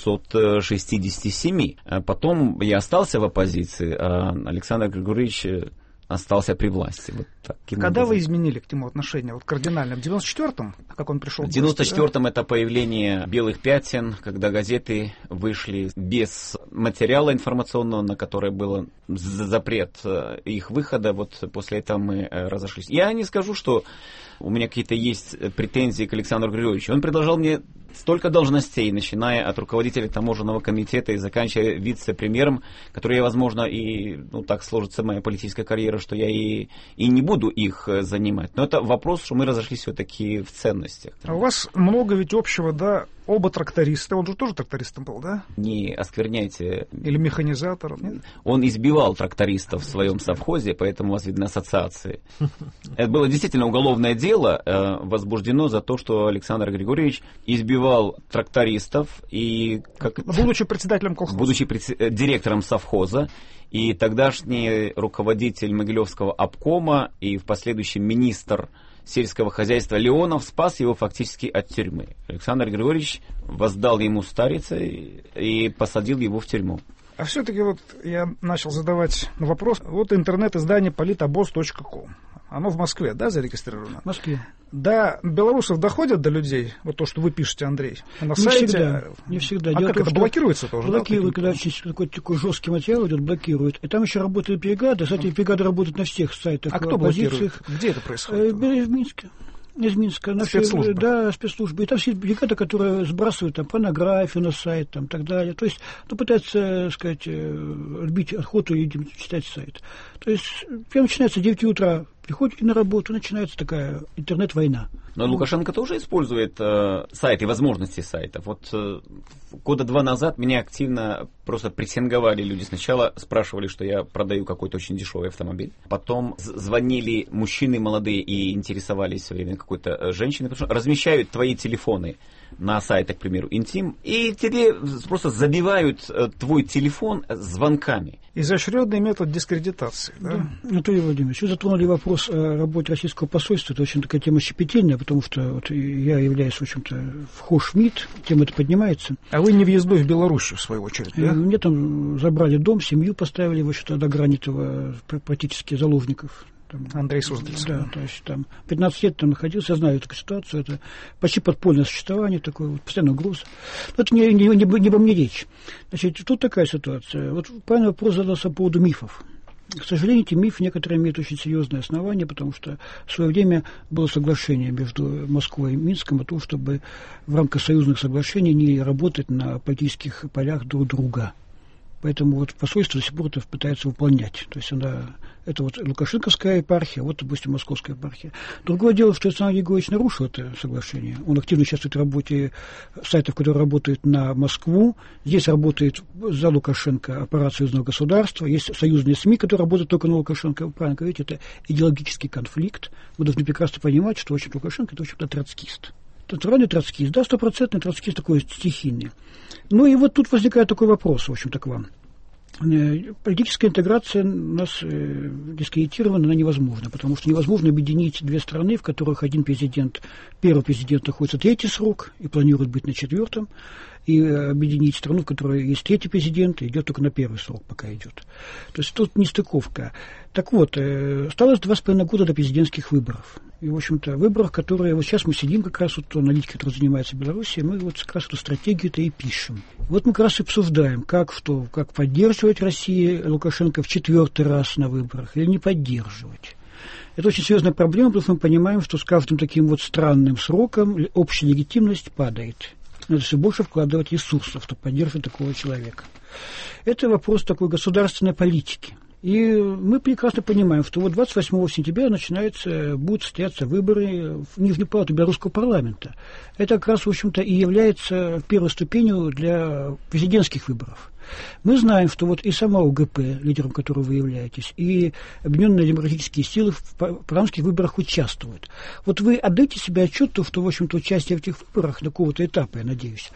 267. Потом я остался в оппозиции, а Александр Григорьевич остался при власти. Вот когда вы изменили к нему отношение кардинально? В 94-м, как он пришел? В 94-м это появление белых пятен, когда газеты вышли без материала информационного, на который был запрет их выхода. Вот после этого мы разошлись. Я не скажу, что у меня какие-то есть претензии к Александру Григорьевичу. Он предложил мне столько должностей, начиная от руководителя таможенного комитета и заканчивая вице-премьером, которые, возможно, и так сложится моя политическая карьера, что я и не буду их занимать. Но это вопрос, что мы разошлись все-таки в ценностях. А у вас много ведь общего, да? Оба трактористы. Он же тоже трактористом был, да? Не оскверняйте. Или механизатором, нет? Он избивал трактористов в своем совхозе, поэтому у вас видны ассоциации. Это было действительно уголовное дело, возбуждено за то, что Александр Григорьевич избивал трактористов и... Будучи председателем колхоза. Будучи директором совхоза. И тогдашний руководитель Могилевского обкома и в последующем министр сельского хозяйства Леонов спас его фактически от тюрьмы. Александр Григорьевич воздал ему старицей и посадил его в тюрьму. А все-таки я начал задавать вопрос. Интернет-издание politabos.com. Оно в Москве, да, зарегистрировано? В Москве. Да, белорусов доходят до людей, то, что вы пишете, Андрей? На сайте? Не всегда. А как это, блокируется тоже? Блокируют, когда такой жесткий материал идет, блокируют. И там еще работает бригада. Кстати, бригада работает на всех сайтах. А кто блокирует? Где это происходит? В Минске. Из Минска. Спецслужбы? Да, спецслужбы. И там все бригады, которые сбрасывают порнографию на сайт, и так далее. То есть, пытаются, отбить охоту и читать сайт. То есть, прямо начинается 9 утра, приходите на работу, начинается такая интернет-война. Но Лукашенко тоже использует сайты, возможности сайтов. Года 2 назад меня активно просто прессинговали люди. Сначала спрашивали, что я продаю какой-то очень дешевый автомобиль. Потом звонили мужчины молодые и интересовались все время какой-то женщиной. Потому что размещают твои телефоны на сайтах, к примеру, Интим, и тебе просто забивают твой телефон звонками. Изощренный метод дискредитации, да? Да. Анатолий Владимирович, вы затронули вопрос о работе российского посольства. Это очень такая тема щепетильная, потому что я являюсь, в общем-то, вхож в МИД, тема эта поднимается. А вы не въездной в Белоруссию, в свою очередь, да? Мне там забрали дом, семью поставили, в общем-то, до грани этого практически заложников. Андрей Суздальцев. Да, то есть там 15 лет там находился, я знаю эту ситуацию, это почти подпольное существование, такое постоянный угроз. Но это не во мне речь. Значит, тут такая ситуация. Правильный вопрос задался по поводу мифов. К сожалению, эти мифы некоторые имеют очень серьезное основание, потому что в свое время было соглашение между Москвой и Минском о том, чтобы в рамках союзных соглашений не работать на политических полях друг друга. Поэтому посольство до сих пор это пытается выполнять. То есть это Лукашенковская епархия, допустим, Московская епархия. Другое дело, что Александр Григорьевич нарушил это соглашение. Он активно участвует в работе сайтов, которые работают на Москву. Здесь работает за Лукашенко аппарат союзного государства. Есть союзные СМИ, которые работают только на Лукашенко. Вы правильно говорите, это идеологический конфликт. Мы должны прекрасно понимать, что Лукашенко это, в общем-то, троцкист. Натуральный троцкист, да, 100% троцкист такой стихийный. И тут возникает такой вопрос, в общем-то, к вам. Политическая интеграция у нас дискредитирована, она невозможна, потому что невозможно объединить две страны, в которых первый президент находится 3-й срок и планирует быть на 4-м, и объединить страну, в которой есть 3-й президент, и идет только на 1-й срок, пока идет. То есть тут нестыковка. Так вот, осталось 2,5 года до президентских выборов. И, в общем-то, выборах, которые... сейчас мы сидим как раз, аналитики, которые занимаются Белоруссией, мы как раз эту стратегию-то и пишем. Мы как раз обсуждаем, как поддерживать Россию, Лукашенко в 4-й раз на выборах, или не поддерживать. Это очень серьезная проблема, потому что мы понимаем, что с каждым таким странным сроком общая легитимность падает. Надо все больше вкладывать ресурсов, чтобы поддерживать такого человека. Это вопрос такой государственной политики. И мы прекрасно понимаем, что 28 сентября будут состояться выборы в Нижнюю палату Белорусского парламента. Это как раз, в общем-то, и является первой ступенью для президентских выборов. Мы знаем, что и сама УГП, лидером которой вы являетесь, и Объединенные демократические силы в парламентских выборах участвуют. Вы отдаете себе отчет, что, в общем-то, участие в этих выборах до какого-то этапа, я надеюсь,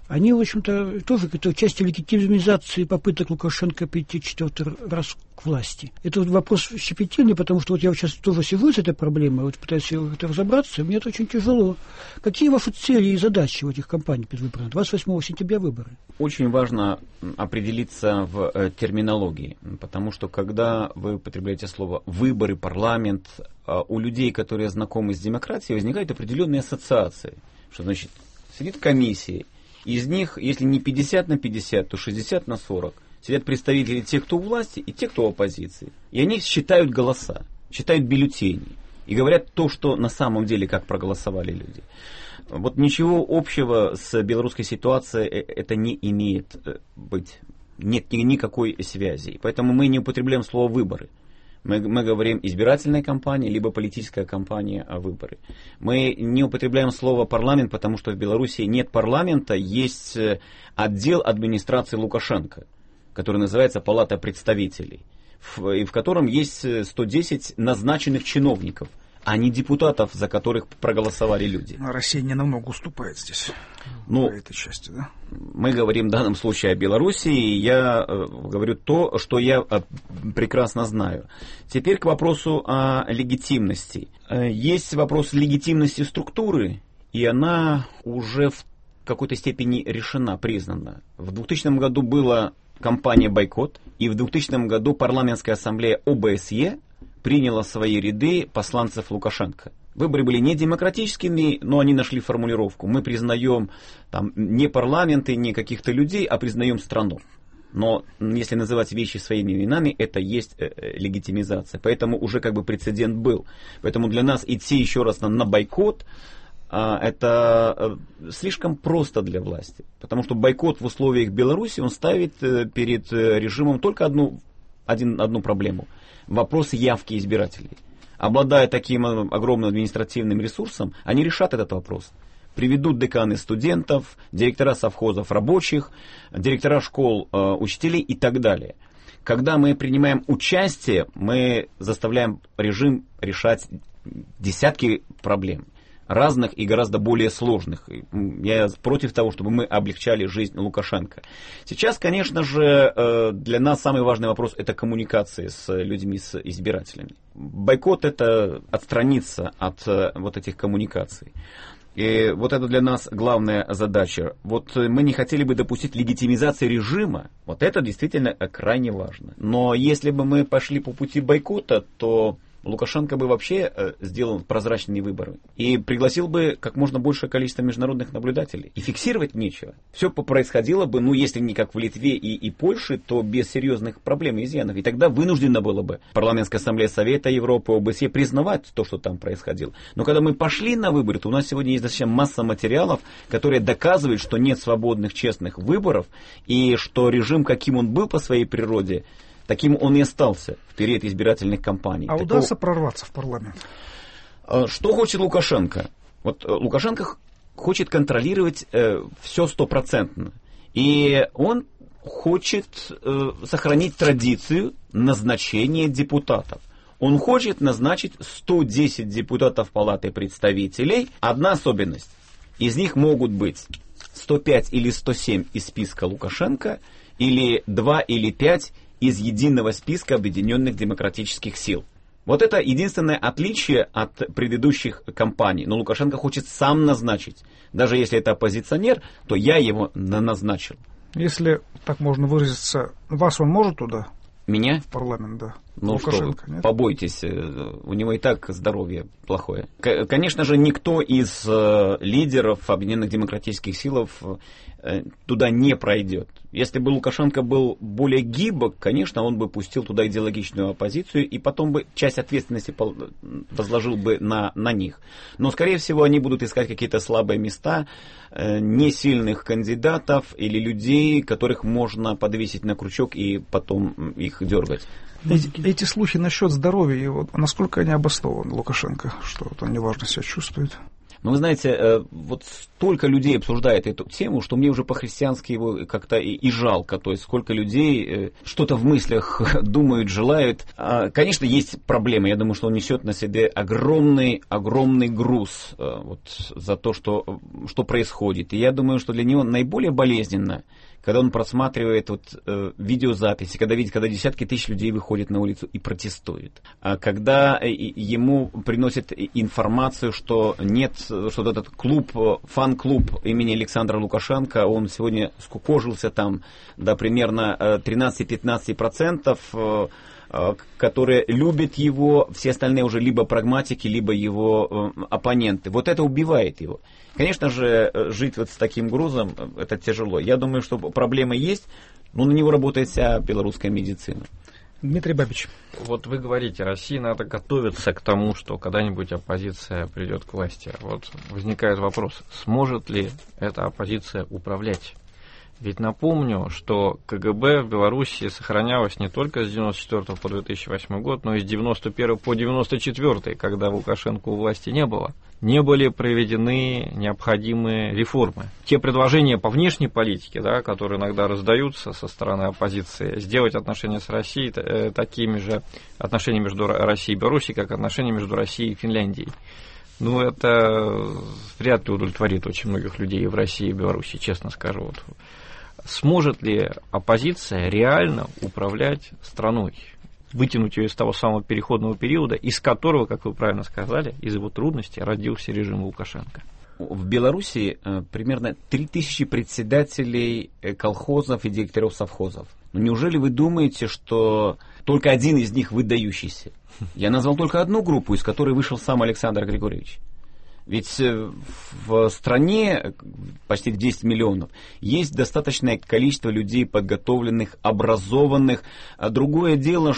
они, в общем-то, тоже это часть легитимизации попыток Лукашенко прийти 4-й раз к власти. Это вот вопрос щепетильный, потому что вот я вот сейчас тоже сижу с этой проблемой, вот пытаюсь это разобраться, мне это очень тяжело. Какие ваши цели и задачи в этих кампаниях предвыборных? 28 сентября выборы. Очень важно определиться в терминологии, потому что когда вы употребляете слово «выборы», «парламент», у людей, которые знакомы с демократией, возникают определенные ассоциации. Что значит, сидит комиссия, из них, если не 50 на 50, то 60 на 40. Сидят представители тех, кто у власти, и тех, кто в оппозиции. И они считают голоса, считают бюллетени. И говорят то, что на самом деле, как проголосовали люди. Вот ничего общего с белорусской ситуацией это не имеет быть. Нет никакой связи. Поэтому мы не употребляем слово «выборы». Мы говорим избирательная кампания, либо политическая кампания о выборы. Мы не употребляем слово «парламент», потому что в Беларуси нет парламента, есть отдел администрации Лукашенко, который называется Палата представителей, в котором есть 110 назначенных чиновников, а не депутатов, за которых проголосовали люди. Россия не намного уступает здесь, по этой части, да? Мы говорим в данном случае о Беларуси, и я говорю то, что я прекрасно знаю. Теперь к вопросу о легитимности. Есть вопрос легитимности структуры, и она уже в какой-то степени решена, признана. В 2000 году была кампания «Бойкот», и в 2000 году парламентская ассамблея ОБСЕ приняла в свои ряды посланцев Лукашенко. Выборы были не демократическими, но они нашли формулировку. Мы признаем там, не парламенты, не каких-то людей, а признаем страну. Но если называть вещи своими именами, это есть легитимизация. Поэтому уже как бы прецедент был. Поэтому для нас идти еще раз на бойкот, это слишком просто для власти. Потому что бойкот в условиях Беларуси, он ставит перед режимом только одну проблему. Вопрос явки избирателей. Обладая таким огромным административным ресурсом, они решат этот вопрос. Приведут деканы студентов, директора совхозов рабочих, директора школ учителей и так далее. Когда мы принимаем участие, мы заставляем режим решать десятки проблем. Разных и гораздо более сложных. Я против того, чтобы мы облегчали жизнь Лукашенко. Сейчас, конечно же, для нас самый важный вопрос – это коммуникации с людьми, с избирателями. Бойкот – это отстраниться от вот этих коммуникаций. И вот это для нас главная задача. Вот мы не хотели бы допустить легитимизации режима. Вот это действительно крайне важно. Но если бы мы пошли по пути бойкота, то Лукашенко бы вообще сделал прозрачные выборы и пригласил бы как можно большее количество международных наблюдателей. И фиксировать нечего. Все происходило бы, если не как в Литве и Польше, то без серьезных проблем и изъянов. И тогда вынуждена была бы Парламентская ассамблея Совета Европы, ОБСЕ признавать то, что там происходило. Но когда мы пошли на выборы, то у нас сегодня есть достаточно масса материалов, которые доказывают, что нет свободных, честных выборов, и что режим, каким он был по своей природе, таким он и остался в период избирательных кампаний. А удастся прорваться в парламент? Что хочет Лукашенко? Вот Лукашенко хочет контролировать все 100%. И он хочет сохранить традицию назначения депутатов. Он хочет назначить 110 депутатов Палаты представителей. Одна особенность. Из них могут быть 105 или 107 из списка Лукашенко, или 2 или 5 из единого списка объединенных демократических сил. Вот это единственное отличие от предыдущих кампаний. Но Лукашенко хочет сам назначить. Даже если это оппозиционер, то я его назначил. Если так можно выразиться, вас он может туда? Меня? В парламент, да. Ну Лукашенко, что, нет? Побойтесь, у него и так здоровье плохое. Конечно же, никто из лидеров Объединенных демократических сил туда не пройдет. Если бы Лукашенко был более гибок, конечно, он бы пустил туда идеологичную оппозицию и потом бы часть ответственности возложил бы на них. Но, скорее всего, они будут искать какие-то слабые места, несильных кандидатов или людей, которых можно подвесить на крючок и потом их дергать. Эти слухи насчет здоровья, насколько они обоснованы, Лукашенко, что вот он неважно себя чувствует? Но вы знаете, вот столько людей обсуждает эту тему, что мне уже по-христиански его как-то и жалко. То есть сколько людей что-то в мыслях думают, желают. Конечно, есть проблемы. Я думаю, что он несет на себе огромный груз вот, за то, что происходит. И я думаю, что для него наиболее болезненно, когда он просматривает вот, видеозаписи, когда видит, когда десятки тысяч людей выходят на улицу и протестуют. А когда ему приносят информацию, что нет, что этот клуб, фан-клуб имени Александра Лукашенко, он сегодня скукожился там до примерно 13-15%, которые любят его, все остальные уже либо прагматики, либо его оппоненты. Вот это убивает его. Конечно же, жить вот с таким грузом, это тяжело. Я думаю, что проблемы есть, но на него работает вся белорусская медицина. Дмитрий Бабич. Вот вы говорите, России надо готовиться к тому, что когда-нибудь оппозиция придет к власти. Вот возникает вопрос, сможет ли эта оппозиция управлять? Ведь напомню, что КГБ в Беларуси сохранялось не только с 1994 по 2008 год, но и с 1991 по 1994, когда Лукашенко у власти не было. Не были проведены необходимые реформы. Те предложения по внешней политике, да, которые иногда раздаются со стороны оппозиции, сделать отношения с Россией такими же, отношения между Россией и Беларусью, как отношения между Россией и Финляндией. Ну, это вряд ли удовлетворит очень многих людей в России и Беларуси, честно скажу. Вот. Сможет ли оппозиция реально управлять страной? Вытянуть ее из того самого переходного периода, из которого, как вы правильно сказали, из его трудностей родился режим Лукашенко? В Беларуси примерно 3000 председателей колхозов и директоров совхозов. Но неужели вы думаете, что только один из них выдающийся? Я назвал только одну группу, из которой вышел сам Александр Григорьевич. Ведь в стране почти 10 миллионов есть достаточное количество людей подготовленных, образованных. А другое дело,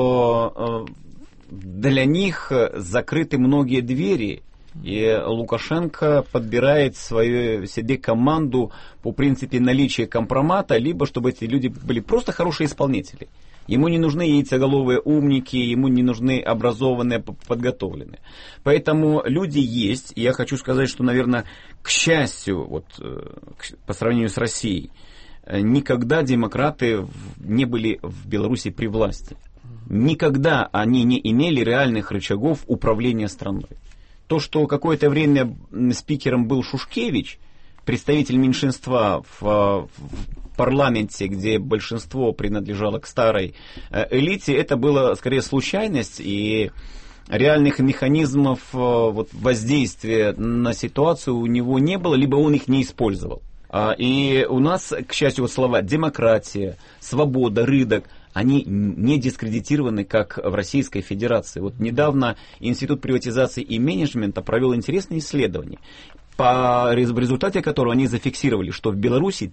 что для них закрыты многие двери, и Лукашенко подбирает себе команду по принципу наличия компромата, либо чтобы эти люди были просто хорошие исполнители. Ему не нужны яйцеголовые умники, ему не нужны образованные, подготовленные. Поэтому люди есть. И я хочу сказать, что, наверное, к счастью, вот, по сравнению с Россией, никогда демократы не были в Беларуси при власти. Никогда они не имели реальных рычагов управления страной. То, что какое-то время спикером был Шушкевич, представитель меньшинства в парламенте, где большинство принадлежало к старой элите, это было скорее случайность, и реальных механизмов вот, воздействия на ситуацию у него не было, либо он их не использовал. И у нас, к счастью, вот слова демократия, свобода, рынок, они не дискредитированы, как в Российской Федерации. Вот недавно Институт приватизации и менеджмента провел интересное исследование, в результате которого они зафиксировали, что в Беларуси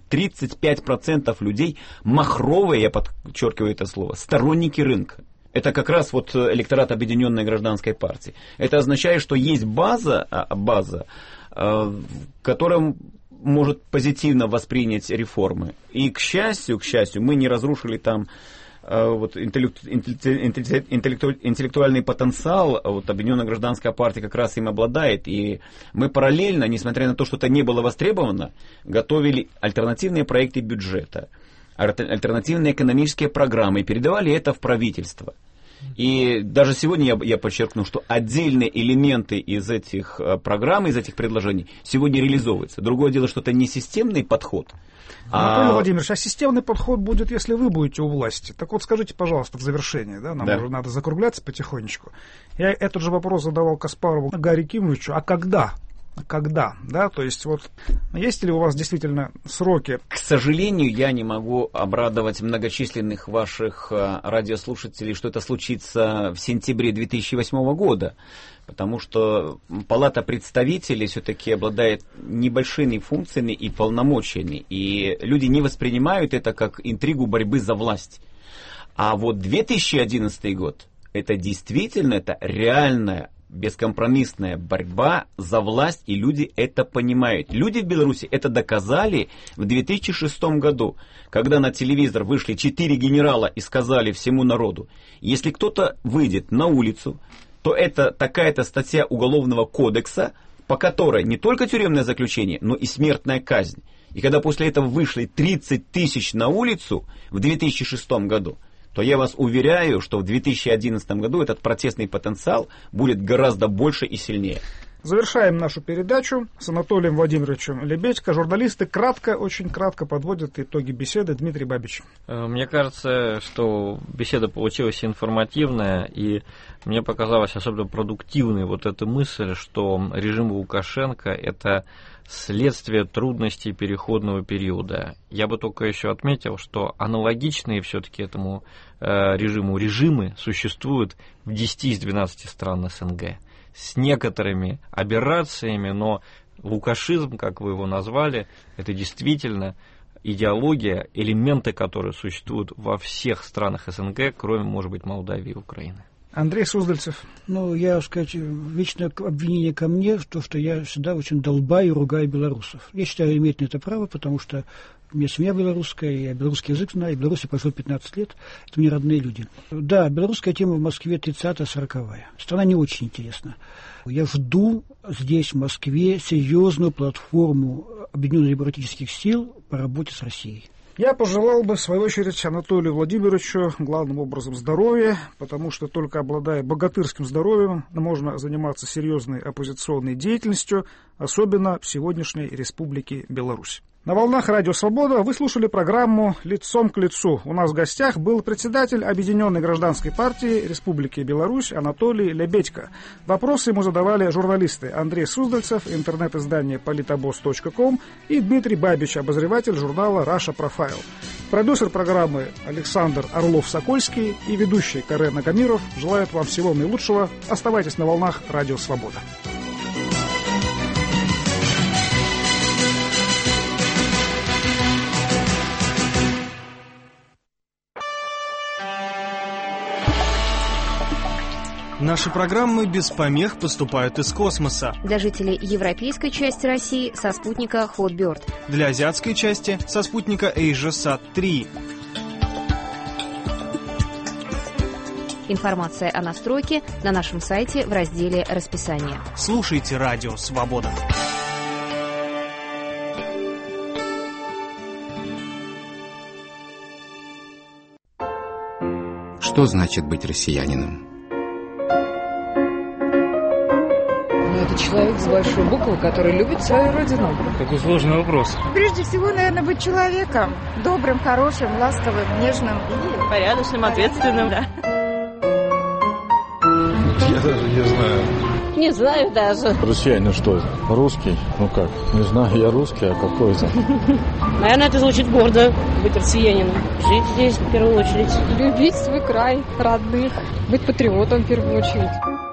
35% людей махровые, я подчеркиваю это слово, сторонники рынка. Это как раз вот электорат Объединенной гражданской партии. Это означает, что есть база, которая может позитивно воспринять реформы. И, к счастью, мы не разрушили там вот, интеллектуальный потенциал. Вот, Объединенная гражданская партия как раз им обладает. И мы параллельно, несмотря на то, что это не было востребовано, готовили альтернативные проекты бюджета, альтернативные экономические программы и передавали это в правительство. И даже сегодня я подчеркну, что отдельные элементы из этих программ, из этих предложений сегодня реализовываются. Другое дело, что это не системный подход. Анатолий Владимирович, а системный подход будет, если вы будете у власти. Так вот, скажите, пожалуйста, в завершении, да, нам уже надо закругляться потихонечку. Я этот же вопрос задавал Каспарову Гарри Кимовичу, а когда? Когда, да, то есть вот есть ли у вас действительно сроки? К сожалению, я не могу обрадовать многочисленных ваших радиослушателей, что это случится в сентябре 2008 года, потому что Палата представителей все-таки обладает небольшими функциями и полномочиями, и люди не воспринимают это как интригу борьбы за власть. А вот 2011 год, это действительно, это реальная бескомпромиссная борьба за власть, и люди это понимают. Люди в Беларуси это доказали в 2006 году, когда на телевизор вышли 4 генерала и сказали всему народу, если кто-то выйдет на улицу, то это такая-то статья Уголовного кодекса, по которой не только тюремное заключение, но и смертная казнь. И когда после этого вышли 30 тысяч на улицу в 2006 году, то я вас уверяю, что в 2011 году этот протестный потенциал будет гораздо больше и сильнее. Завершаем нашу передачу с Анатолием Владимировичем Лебедько. Журналисты очень кратко подводят итоги беседы. Дмитрий Бабич. Мне кажется, что беседа получилась информативная, и мне показалась особенно продуктивной вот эта мысль, что режим Лукашенко – это следствие трудностей переходного периода. Я бы только еще отметил, что аналогичные все-таки этому режимы существуют в 10 из 12 стран СНГ. С некоторыми аберрациями, но лукашизм, как вы его назвали, это действительно идеология, элементы которой существуют во всех странах СНГ, кроме, может быть, Молдавии и Украины. Андрей Суздальцев. Я сказать, вечное обвинение ко мне, что я всегда очень долбаю и ругаю белорусов. Я считаю, имеют на это право, потому что у меня семья белорусская, я белорусский язык знаю, в Беларуси прошел 15 лет, это мне родные люди. Да, белорусская тема в Москве 30-40-я. Страна не очень интересна. Я жду здесь, в Москве, серьезную платформу Объединенных демократических сил по работе с Россией. Я пожелал бы, в свою очередь, Анатолию Владимировичу главным образом здоровья, потому что только обладая богатырским здоровьем можно заниматься серьезной оппозиционной деятельностью, особенно в сегодняшней Республике Беларусь. На волнах Радио Свобода вы слушали программу «Лицом к лицу». У нас в гостях был председатель Объединенной гражданской партии Республики Беларусь Анатолий Лебедько. Вопросы ему задавали журналисты Андрей Суздальцев, интернет-издание politabos.com и Дмитрий Бабич, обозреватель журнала Russia Profile. Продюсер программы Александр Орлов-Сокольский и ведущий Карен Агамиров желают вам всего наилучшего. Оставайтесь на волнах Радио Свобода. Наши программы без помех поступают из космоса. Для жителей европейской части России со спутника Hotbird. Для азиатской части со спутника AsiaSat-3. Информация о настройке на нашем сайте в разделе «Расписание». Слушайте Радио Свобода. Что значит быть россиянином? Это человек с большой буквы, который любит свою родину. Какой сложный вопрос. Прежде всего, наверное, быть человеком. Добрым, хорошим, ласковым, нежным. И порядочным, ответственным. Да. Я даже не знаю. Не знаю даже. Россиянин что? Русский? Ну как? Не знаю, я русский, а какой это? Наверное, это звучит гордо, быть россиянином. Жить здесь в первую очередь. Любить свой край, родных. Быть патриотом в первую очередь.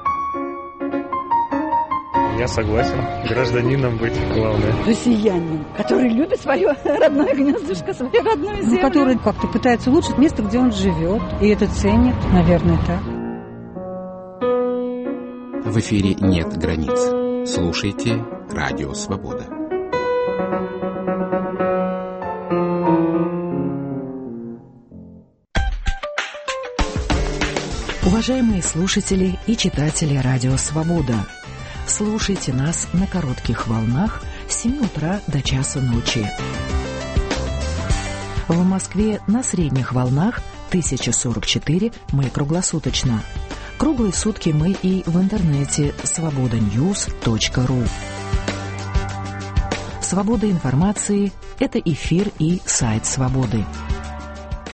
Я согласен. Гражданином быть главное. Россиянин, который любит свое родное гнездышко, свою родную землю. Который как-то пытается улучшить место, где он живет. И это ценит, наверное, так. В эфире нет границ. Слушайте Радио Свобода. Уважаемые слушатели и читатели Радио Свобода, слушайте нас на коротких волнах с 7 утра до часа ночи. В Москве на средних волнах 1044 мы круглосуточно. Круглые сутки мы и в интернете svobodanews.ru. Свобода информации – это эфир и сайт Свободы.